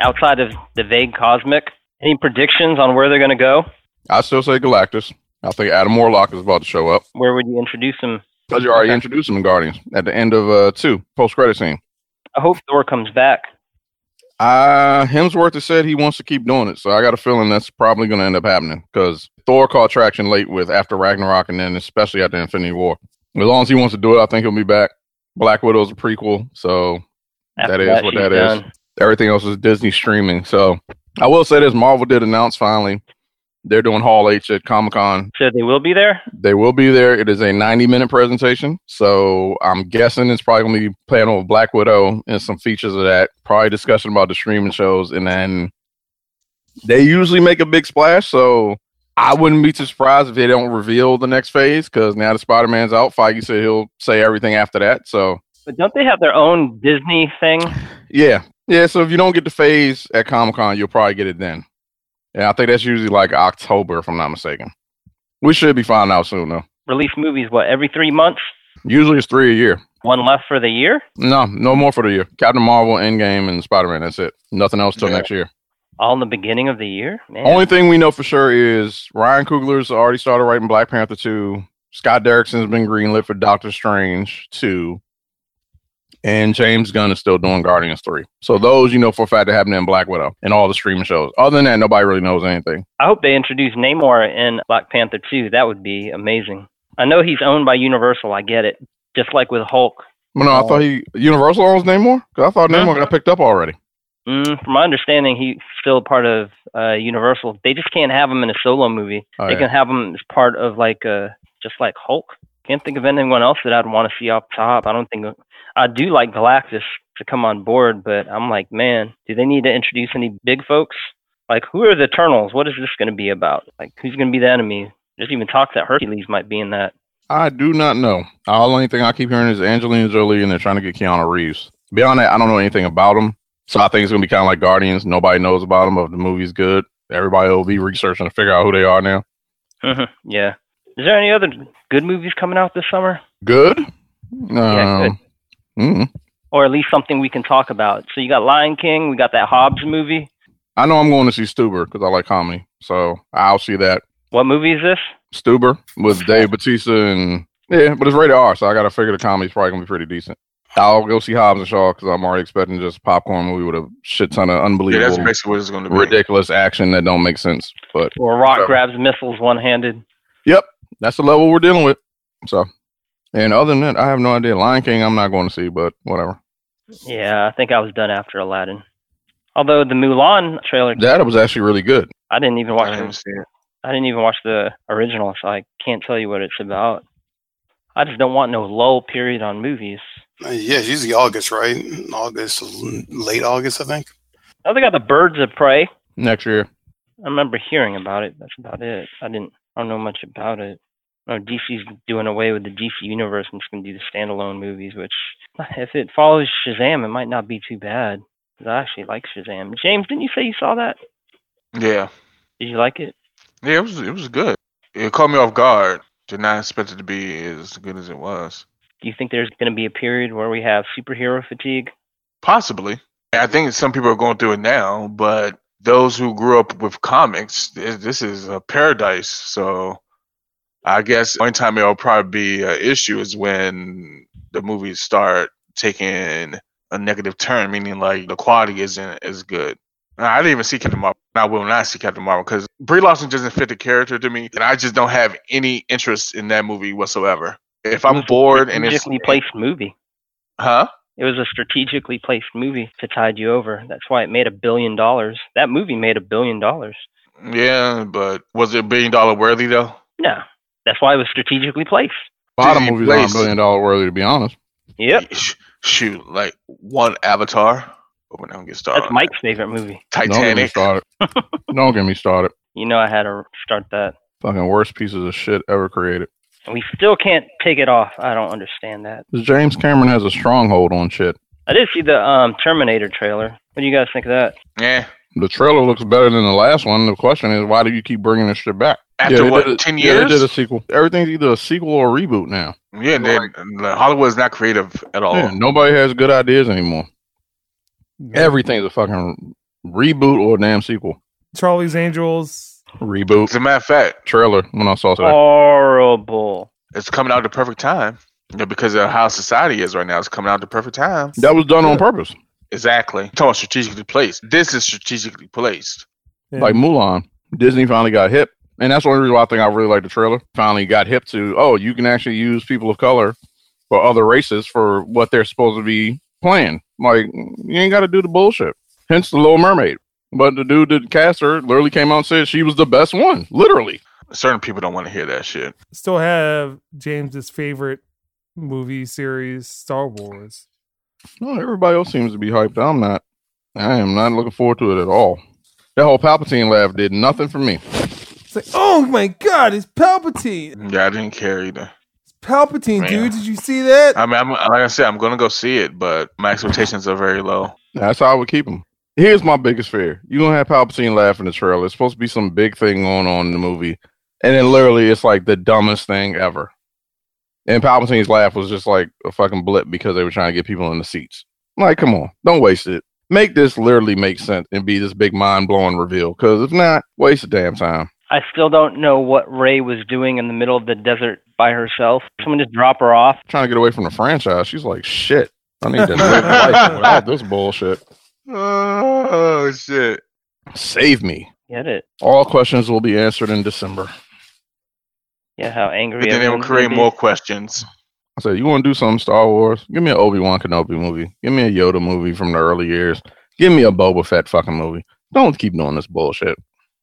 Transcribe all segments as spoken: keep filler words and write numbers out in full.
outside of the vague cosmic? Any predictions on where they're going to go? I still say Galactus. I think Adam Warlock is about to show up. Where would you introduce him? Because you already Okay. introduced him in Guardians at the end of uh, two, post-credit scene. I hope Thor comes back. Uh, Hemsworth has said he wants to keep doing it, so I got a feeling that's probably going to end up happening because Thor caught traction late with after Ragnarok and then especially after Infinity War. As long as he wants to do it, I think he'll be back. Black Widow's a prequel, so After that is that, what she's that is. done. Everything else is Disney streaming. So I will say this, Marvel did announce finally they're doing Hall H at Comic-Con. So they will be there? They will be there. It is a ninety-minute presentation, so I'm guessing it's probably going to be playing over Black Widow and some features of that. Probably discussion about the streaming shows, and then they usually make a big splash, so I wouldn't be too surprised if they don't reveal the next phase, because now that Spider-Man's out, Feige said he'll say everything after that, so... But don't they have their own Disney thing? Yeah. Yeah, so if you don't get the phase at Comic-Con, you'll probably get it then. Yeah, I think that's usually like October, if I'm not mistaken. We should be finding out soon, though. Release movies, what, every three months? Usually it's three a year. One left for the year? No, no more for the year. Captain Marvel, Endgame, and Spider-Man, that's it. Nothing else till Yeah. next year. All in the beginning of the year? Man. Only thing we know for sure is Ryan Coogler's already started writing Black Panther two. Scott Derrickson's been greenlit for Doctor Strange two. And James Gunn is still doing Guardians three. So those, you know, for a fact, are happening in Black Widow and all the streaming shows. Other than that, nobody really knows anything. I hope they introduce Namor in Black Panther two. That would be amazing. I know he's owned by Universal. I get it. Just like with Hulk. Well, no, I thought he Universal owns Namor? Because I thought Namor got picked up already. Mm, from my understanding, he's still part of uh, Universal. They just can't have him in a solo movie. Oh, they yeah. can have him as part of like uh, just like Hulk. Can't think of anyone else that I'd want to see off top. I don't think I do like Galactus to come on board, but I'm like, man, do they need to introduce any big folks? Like, who are the Eternals? What is this going to be about? Like, who's going to be the enemy? There's even talk that Hercules might be in that. I do not know. All the only thing I keep hearing is Angelina Jolie, and they're trying to get Keanu Reeves. Beyond that, I don't know anything about them. So I think it's going to be kind of like Guardians. Nobody knows about them. If the movie's good, everybody will be researching to figure out who they are now. Mm-hmm. Yeah. Is there any other good movies coming out this summer? Good? Yeah, Um, mm, Or at least something we can talk about. So you got Lion King. We got that Hobbs movie. I know I'm going to see Stuber because I like comedy. So I'll see that. What movie is this? Stuber with Dave Bautista and... Yeah, but it's rated R, so I got to figure the comedy's probably going to be pretty decent. I'll go see Hobbs and Shaw because I'm already expecting just a popcorn movie with a shit ton of Yeah, unbelievable, that's basically what it's going to be. ridiculous action that don't make sense. But Or Rock whatever. grabs missiles one-handed. Yep, that's the level we're dealing with. So, and other than that, I have no idea. Lion King, I'm not going to see, but whatever. Yeah, I think I was done after Aladdin. Although the Mulan trailer, That was actually really good. I didn't even watch I didn't it. see it. I didn't even watch the original, so I can't tell you what it's about. I just don't want no lull period on movies. Uh, yeah, it's usually August, right? August, late August, I think. Oh, they got the Birds of Prey. Next year. I remember hearing about it. That's about it. I didn't. I don't know much about it. Oh, D C's doing away with the D C universe and just gonna do the standalone movies. Which, if it follows Shazam, it might not be too bad. 'Cause I actually like Shazam. James, didn't you say you saw that? Yeah. Did you like it? Yeah, it was it was good. It caught me off guard. Did not expect it to be as good as it was. Do you think there's going to be a period where we have superhero fatigue? Possibly. I think some people are going through it now, but those who grew up with comics, this this is a paradise. So I guess the only time it'll probably be an issue is when the movies start taking a negative turn, meaning like the quality isn't as good. I didn't even see Captain Marvel. I will not see Captain Marvel because Brie Larson doesn't fit the character to me, and I just don't have any interest in that movie whatsoever. If I'm bored and it's strategically placed movie. huh? It was a strategically placed movie to tide you over. That's why it made a billion dollars. That movie made a billion dollars. Yeah, but was it a billion dollar worthy though? No, that's why it was strategically placed. A lot of Disney movies aren't Place. billion dollar worthy, to be honest. Yep, Sh- Shoot, like one Avatar. But when I don't get started, that's on Mike's favorite movie. that. Don't get me Titanic. started. Don't get me started. You know I had to start that. Fucking worst pieces of shit ever created. And we still can't take it off. I don't understand that. 'Cause James Cameron has a stronghold on shit. I did see the um, Terminator trailer. What do you guys think of that? Yeah. The trailer looks better than the last one. The question is, why do you keep bringing this shit back? After they what, did a- ten Yeah, they years? did a sequel. Everything's either a sequel or a reboot now. Yeah, and then uh, Hollywood is not creative at all. Yeah, nobody has good ideas anymore. Everything's a fucking Reboot or damn sequel? Charlie's Angels. Reboot. As a matter of fact, trailer when I saw it. Horrible. It's coming out at the perfect time. You know, because of how society is right now, it's coming out at the perfect time. That was done on purpose. Exactly. Talking about strategically placed. This is strategically placed. Yeah. Like Mulan. Disney finally got hip. And that's one reason why I think I really like the trailer. Finally got hip to, oh, you can actually use people of color or other races for what they're supposed to be playing. Like, you ain't got to do the bullshit. Hence the Little Mermaid. But the dude that cast her literally came out and said she was the best one. Literally. Certain people don't want to hear that shit. Still have James's favorite movie series, Star Wars. Well, everybody else seems to be hyped. I'm not. I am not looking forward to it at all. That whole Palpatine laugh did nothing for me. It's like, oh my God, it's Palpatine. Yeah, I didn't care either. It's Palpatine, Man. dude. Did you see that? I mean, I'm, like I said, I'm going to go see it, but my expectations are very low. That's how I would keep him. Here's my biggest fear. You're going to have Palpatine laugh in the trailer. It's supposed to be some big thing going on in the movie. And then literally it's like the dumbest thing ever. And Palpatine's laugh was just like a fucking blip because they were trying to get people in the seats. Like, come on. Don't waste it. Make this literally make sense and be this big mind-blowing reveal. Because if not, waste the damn time. I still don't know what Rey was doing in the middle of the desert by herself. Someone just drop her off. Trying to get away from the franchise. She's like, shit. I need to live life without this bullshit. Oh, shit. Save me. Get it. All questions will be answered in December. Yeah, how angry. But then they will everyone's create gonna be. more questions. I said, you want to do something Star Wars? Give me an Obi-Wan Kenobi movie. Give me a Yoda movie from the early years. Give me a Boba Fett fucking movie. Don't keep doing this bullshit.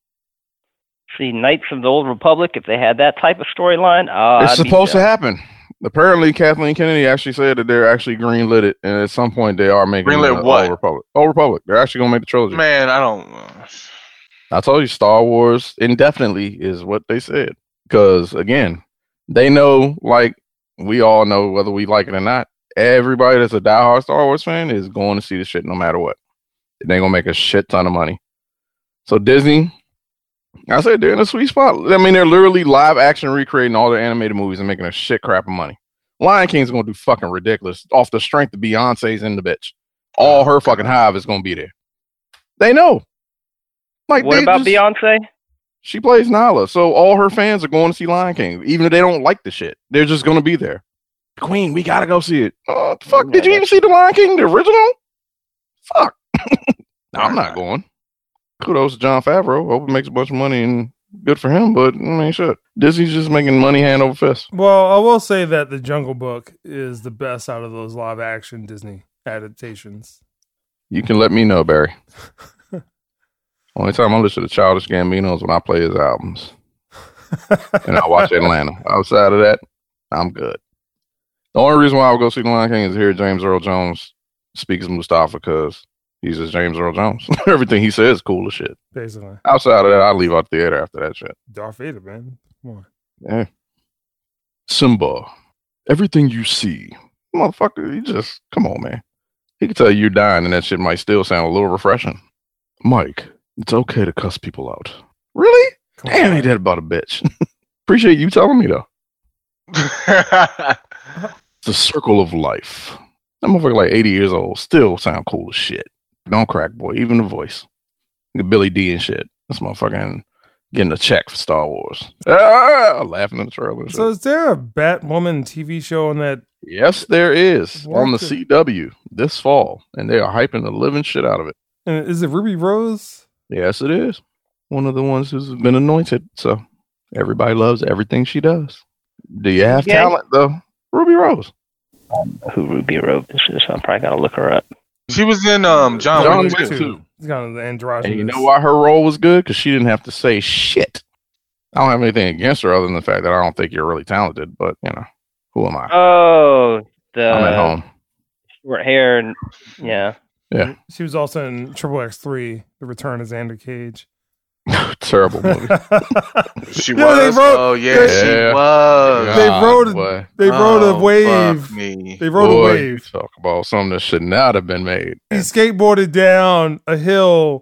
See, Knights of the Old Republic, if they had that type of storyline, oh, It's I'd be supposed to down. happen. Apparently, Kathleen Kennedy actually said that they're actually greenlit it, and at some point they are making Greenlit the what? Old Republic. Old Republic. They're actually going to make the trilogy. Man, I don't... Uh, I told you, Star Wars indefinitely is what they said. Because, again, they know, like we all know, whether we like it or not, everybody that's a diehard Star Wars fan is going to see the shit no matter what. They're going to make a shit ton of money. So Disney, I said they're in a sweet spot. I mean, they're literally live action recreating all their animated movies and making a shit crap of money. Lion King's going to do fucking ridiculous off the strength of Beyonce's in the bitch. All her fucking hive is going to be there. They know. Like, What they about just- Beyonce? She plays Nala, so all her fans are going to see Lion King, even if they don't like the shit. They're just going to be there. Queen, we gotta go see it. Oh, the fuck! Did you even see the Lion King, the original? Fuck. No, I'm not going. Kudos to Jon Favreau. Hope it makes a bunch of money and good for him, but I mean, shit. Disney's just making money hand over fist. Well, I will say that The Jungle Book is the best out of those live action Disney adaptations. You can let me know, Barry. Only time I listen to Childish Gambino is when I play his albums. And I watch Atlanta. Outside of that, I'm good. The only reason why I would go see The Lion King is to hear James Earl Jones speak as Mustafa because he's just James Earl Jones. Everything he says is cool as shit. Basically. Outside of that, I leave out the theater after that shit. Darth Vader, man. Come on. Yeah. Simba, everything you see. Motherfucker, you just, come on, man. He can tell you you're dying and that shit might still sound a little refreshing. Mike, it's okay to cuss people out. Really? Come Damn, on. ain't that about a bitch. Appreciate you telling me, though. It's a circle of life. That motherfucker like eighty years old. Still sound cool as shit. Don't crack, boy. Even the voice. Like Billy D and shit. This motherfucking getting a check for Star Wars. Ah, laughing in the trailer. and So shit. is there a Batwoman T V show on that? Yes, there is. What On the the- C W this fall. And they are hyping the living shit out of it. And is it Ruby Rose? Yes, it is. One of the ones who's been anointed. So everybody loves everything she does. Do you have Yeah. talent, though? Ruby Rose. Who Ruby Rose is? I probably gotta look her up. She was in um John, John Wick Wick too. too. It's kind of the androgynous. And you know why her role was good? Because she didn't have to say shit. I don't have anything against her other than the fact that I don't think you're really talented. But, you know, who am I? Oh, the I'm at home. short hair. And, yeah. She was also in Triple X three, The Return of Xander Cage. Terrible movie. She Yeah, they was. wrote- oh yeah, they- she Yeah. was. They God, wrote it- boy. They rode a Oh, wave. fuck me. They rode Boy, a you wave. talk about something that should not have been made. He skateboarded down a hill.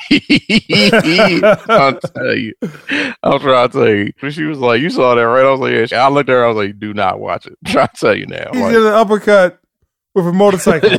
I'll tell you. I'll try to tell you. When she was like, you saw that, right? I was like, yeah. I looked at her. I was like, do not watch it. I'm trying to tell you now. He Like, did an uppercut with a motorcycle.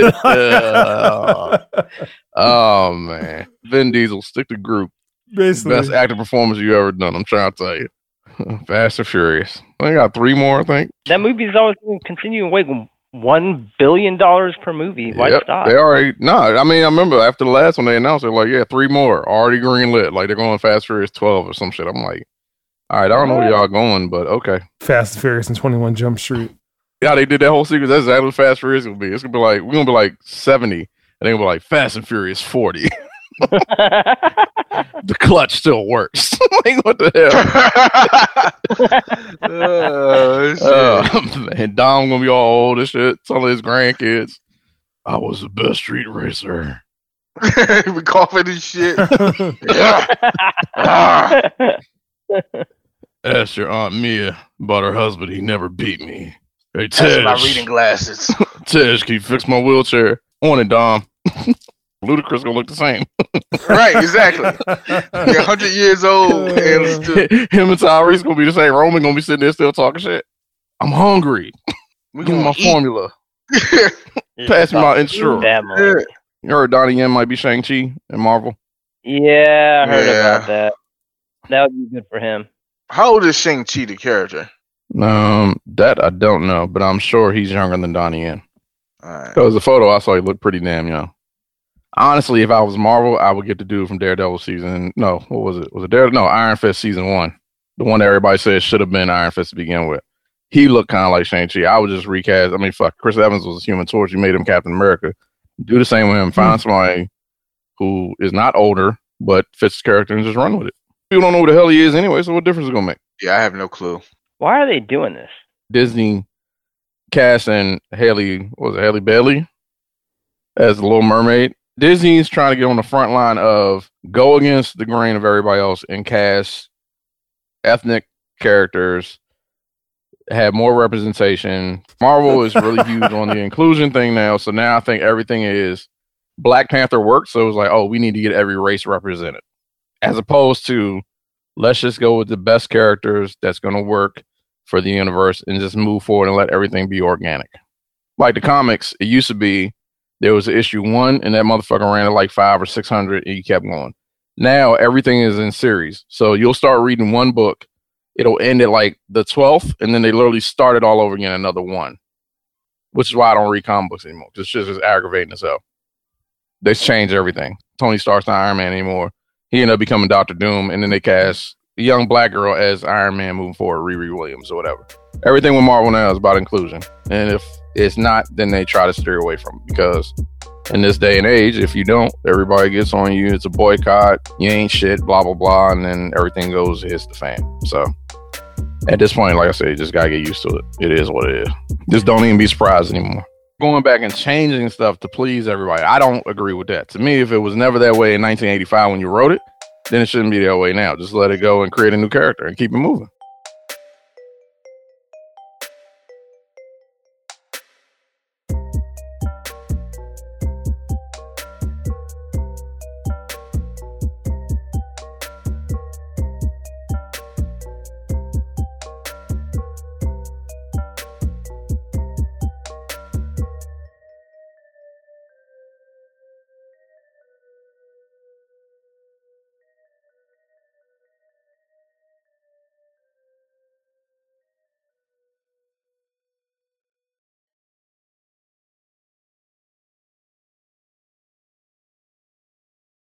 Oh man, Vin Diesel, stick to group. Basically, Best acting performance you ever done. I'm trying to tell you. Fast and Furious. I got three more, I think. That movie's always going to continue to make one billion dollars per movie. Why Yep, stop? They already no. I mean, I remember after the last one they announced they're like, yeah, three more already greenlit. Like they're going Fast Furious twelve or some shit. I'm like, all right, I don't know where y'all going, but okay. Fast and Furious and twenty-one Jump Street. Yeah, they did that whole sequence. That's exactly what Fast Furious will be. It's gonna be like we're gonna be like seventy, and they're gonna be like Fast and Furious forty. The clutch still works. Like what the hell? Oh, shit. uh, man, Dom gonna be all old and shit. Some of his grandkids. I was the best street racer. We coughing and shit. Yeah. Ah. Ask your Aunt Mia about her husband. He never beat me. Hey, That's Tej. my reading glasses. Tej, can you fix my wheelchair? On it, Dom. Ludacris gonna look the same. Right, exactly. You're one hundred years old. And still, Him and Tyrese gonna be the same. Roman gonna be sitting there still talking shit. I'm hungry. we Give me my eat. formula. Pass me my insurance. That movie. You heard Donnie Yen might be Shang-Chi in Marvel? Yeah, I heard Yeah. about that. That would be good for him. How old is Shang-Chi, the character? Um, that I don't know, but I'm sure he's younger than Donnie Yen. All right. Because the photo I saw, he looked pretty damn young. Honestly, if I was Marvel, I would get the dude from Daredevil season. No, what was it? Was it Daredevil? No, Iron Fist season one. The one that everybody said should have been Iron Fist to begin with. He looked kind of like Shang-Chi. I would just recast. I mean, fuck. Chris Evans was a Human Torch. You made him Captain America. Do the same with him. Find somebody who is not older, but fits the character and just run with it. People don't know who the hell he is anyway, so what difference is it going to make? Yeah, I have no clue. Why are they doing this? Disney casting Haley, what was it, Haley Bailey as the Little Mermaid. Disney's trying to get on the front line of go against the grain of everybody else and cast ethnic characters, have more representation. Marvel is really huge on the inclusion thing now, so now I think everything is Black Panther worked, so it was like, oh, we need to get every race represented. As opposed to let's just go with the best characters that's going to work for the universe and just move forward and let everything be organic. Like the comics, it used to be there was issue one and that motherfucker ran at like five or six hundred and you kept going. Now everything is in series. So you'll start reading one book. It'll end at like the twelfth and then they literally start it all over again, another one. Which is why I don't read comic books anymore. It's just, just aggravating as hell. They changed everything. Tony Stark's not Iron Man anymore. He ended up becoming Doctor Doom and then they cast a young black girl as Iron Man moving forward, Riri Williams or whatever. Everything with Marvel now is about inclusion. And if it's not, then they try to steer away from it because in this day and age, if you don't, everybody gets on you. It's a boycott. You ain't shit, blah, blah, blah. And then everything goes, hits the fan. So at this point, like I said, you just got to get used to it. It is what it is. Just don't even be surprised anymore. Going back and changing stuff to please everybody, I don't agree with that. To me, if it was never that way in nineteen eighty-five when you wrote it, then it shouldn't be that way now. Just let it go and create a new character and keep it moving.